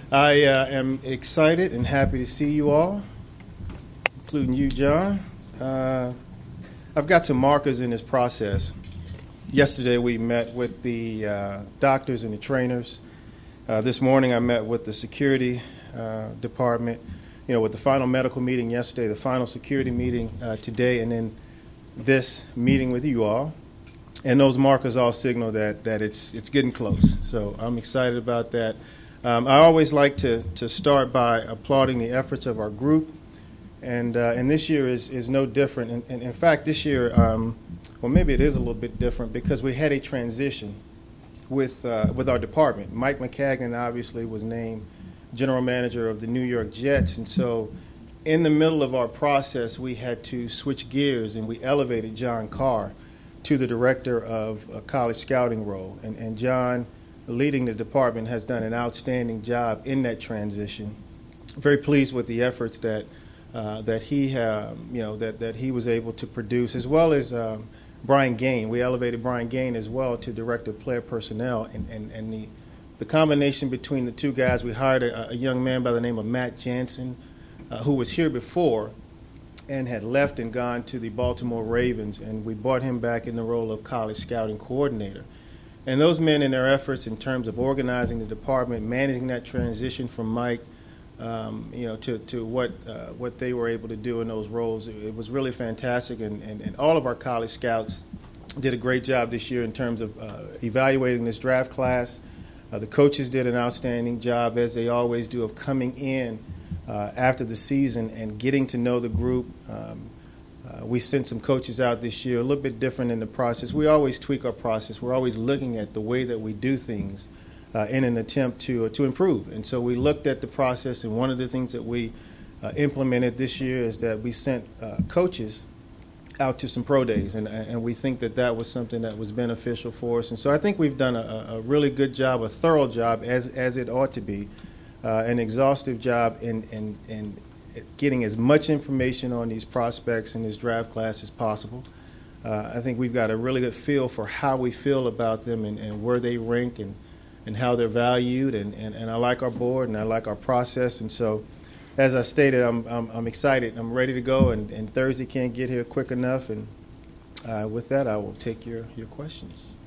I am excited and happy to see you all, including you, John. I've got some markers in this process. Yesterday we met with the doctors and the trainers. This morning I met with the security department, with the final medical meeting yesterday, the final security meeting today, and then this meeting with you all. And those markers all signal that it's getting close. So I'm excited about that. I always like to start by applauding the efforts of our group, and this year is no different. And in fact, this year, well, maybe it is a little bit different because we had a transition with our department. Mike Maccagnan obviously was named general manager of the New York Jets, and so in the middle of our process, we had to switch gears, and we elevated John Carr to the director of a college scouting role, and John, leading the department, has done an outstanding job in that transition. Very pleased with the efforts that he was able to produce, as well as Brian Gain. We elevated Brian Gain as well to director of player personnel, and the combination between the two guys, we hired a young man by the name of Matt Jansen, who was here before and had left and gone to the Baltimore Ravens, and we brought him back in the role of college scouting coordinator. And those men, in their efforts in terms of organizing the department, managing that transition from Mike, to what they were able to do in those roles, it was really fantastic. And all of our college scouts did a great job this year in terms of evaluating this draft class. The coaches did an outstanding job, as they always do, of coming in after the season and getting to know the group. We sent some coaches out this year, a little bit different in the process. We always tweak our process. We're always looking at the way that we do things in an attempt to improve. And so we looked at the process, and one of the things that we implemented this year is that we sent coaches out to some pro days, and we think that was something that was beneficial for us. And so I think we've done a really good job, a thorough job, as it ought to be, an exhaustive job in getting as much information on these prospects in this draft class as possible. I think we've got a really good feel for how we feel about them and where they rank and how they're valued. And I like our board and I like our process. And so, as I stated, I'm excited. I'm ready to go. And Thursday can't get here quick enough. And with that, I will take your questions.